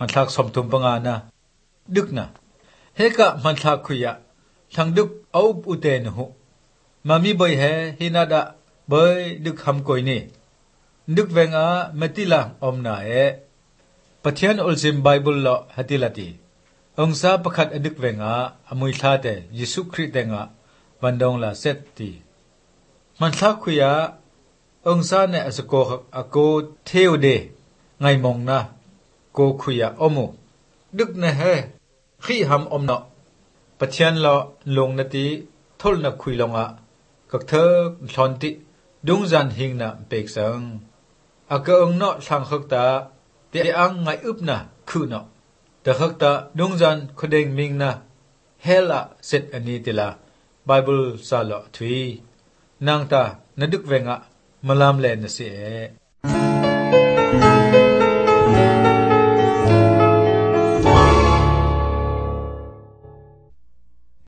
มันทักสมทุมปังานะดึกนะเฮกะมันทักคุยะทั้งดึกเอาอุเตนหุมามีบ่อยเฮฮินาดะบ่อยดึกคำกอยนี่ดึกเวงอาเมติลาอมนาปะเทียนอุลซิมไบเบิลละฮัติลาตีองซาประคัดดึกเวงอาอมุยทาเตยิสุคริสต์เดงาวันดงลาเซตตีมันทักคุยะองซาเนอสโกอโกเทวเดไงมองนะโกคุยะอมุดึกนะเฮขี้หำอมเนาะปะเทียนละลงนาทีทลนักคุยลงอะกักเธอทอนติดุงจันหิงนะเปกสังอากองเนาะสังขกตาเตอังไงอึบนะคือเนาะแต่ขกตาดุงจันคเดงมิงนะเฮละเซตอันนี้ติละไบเบิลซาละทวีนางตานดึกเวงอะมาลามเลนเสีย